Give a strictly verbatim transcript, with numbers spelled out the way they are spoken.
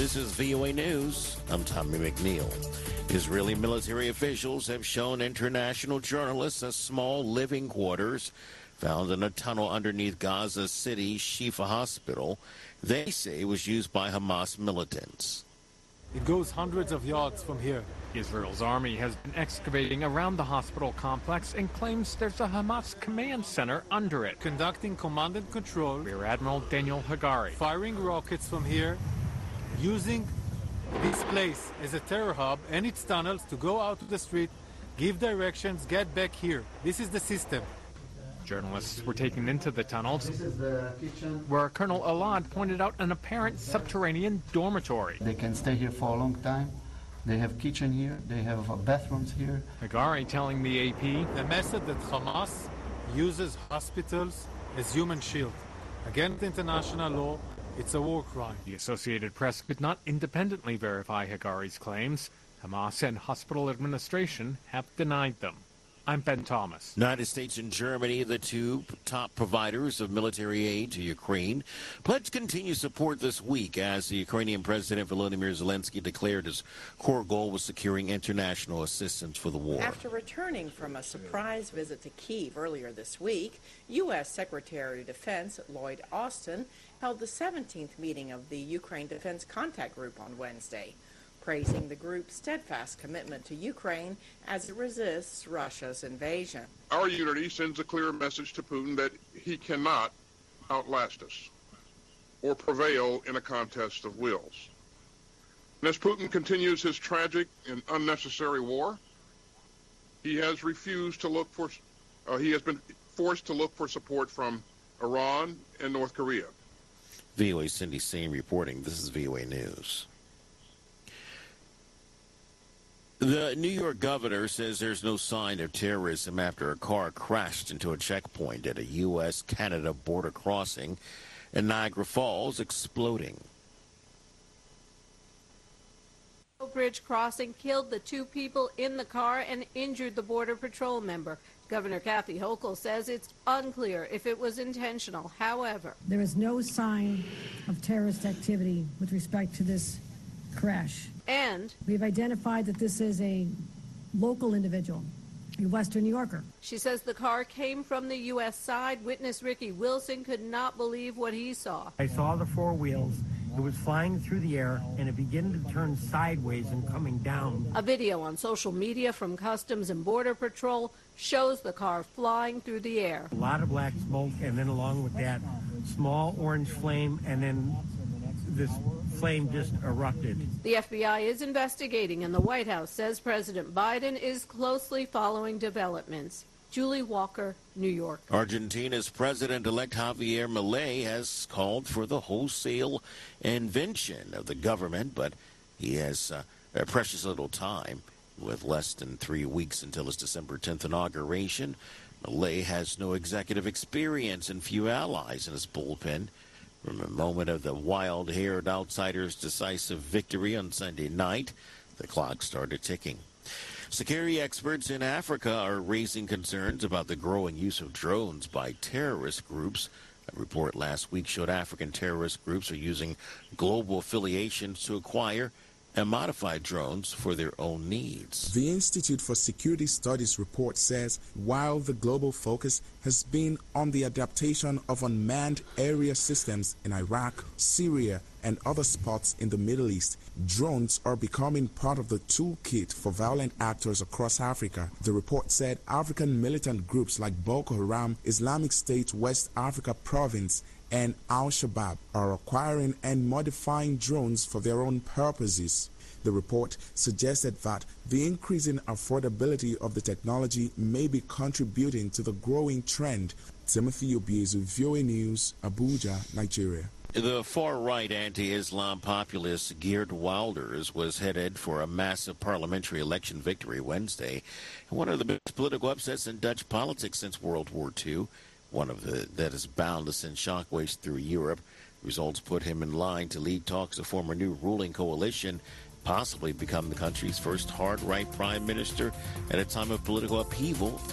This is V O A News. I'm Tommy McNeil. Israeli military officials have shown international journalists a small living quarters found in a tunnel underneath Gaza City Shifa Hospital. They say it was used by Hamas militants. It goes hundreds of yards from here. Israel's army has been excavating around the hospital complex and claims there's a Hamas command center under it. Conducting command and control. Rear Admiral Daniel Hagari. Firing rockets from here. Using this place as a terror hub and its tunnels to go out to the street, give directions, get back here. This is the system. Journalists were taken into the tunnels, This is the kitchen. where Colonel Alad pointed out an apparent subterranean dormitory. They can stay here for a long time. They have kitchen here. They have uh, bathrooms here. Hagari telling the A P, The method that Hamas uses hospitals as human shield. Against international law, it's a war crime. the Associated Press could not independently verify Hagari's claims. Hamas and hospital administration have denied them. I'm Ben Thomas. United States and Germany, the two top providers of military aid to Ukraine, pledged continued support this week as the Ukrainian President Volodymyr Zelensky declared his core goal was securing international assistance for the war. After returning from a surprise visit to Kyiv earlier this week, U S Secretary of Defense Lloyd Austin held the seventeenth meeting of the Ukraine Defense Contact Group on Wednesday, praising the group's steadfast commitment to Ukraine as it resists Russia's invasion. Our unity sends a clear message to Putin that he cannot outlast us or prevail in a contest of wills. And as Putin continues his tragic and unnecessary war, he has refused to look for, uh, he has been forced to look for support from Iran and North Korea. V O A's Cindy Sain reporting. This is V O A News. The New York governor says there's no sign of terrorism after a car crashed into a checkpoint at a U S Canada border crossing in Niagara Falls, exploding. Bridge crossing killed the two people in the car and injured the Border Patrol member. Governor Kathy Hochul says it's unclear if it was intentional. However, there is no sign of terrorist activity with respect to this crash. And we've identified that this is a local individual, a Western New Yorker. She says the car came from the U S side. Witness Ricky Wilson could not believe what he saw. I saw the four wheels. It was flying through the air, and it began to turn sideways and coming down. A video on social media from Customs and Border Patrol shows the car flying through the air. A lot of black smoke, and then along with that, small orange flame, and then this flame just erupted. The F B I is investigating, and the White House says President Biden is closely following developments. Julie Walker, New York. Argentina's President-elect Javier Milei has called for the wholesale invention of the government, but he has uh, a precious little time. With less than three weeks until his December tenth inauguration, Milei has no executive experience and few allies in his bullpen. From the moment of the wild-haired outsider's decisive victory on Sunday night, the clock started ticking. Security experts in Africa are raising concerns about the growing use of drones by terrorist groups. A report last week showed African terrorist groups are using global affiliations to acquire and modify drones for their own needs. The Institute for Security Studies report says while the global focus has been on the adaptation of unmanned area systems in Iraq, Syria, and other spots in the Middle East, drones are becoming part of the toolkit for violent actors across Africa. The report said African militant groups like Boko Haram, Islamic State West Africa Province, and Al-Shabaab are acquiring and modifying drones for their own purposes. The report suggested that the increasing affordability of the technology may be contributing to the growing trend. Timothy Obiezu, V O A News, Abuja, Nigeria. The far-right anti-Islam populist Geert Wilders was headed for a massive parliamentary election victory Wednesday. One of the biggest political upsets in Dutch politics since World War Two. One of the that is bound to send shockwaves through Europe. Results put him in line to lead talks to form a new ruling coalition, possibly become the country's first hard right prime minister at a time of political upheaval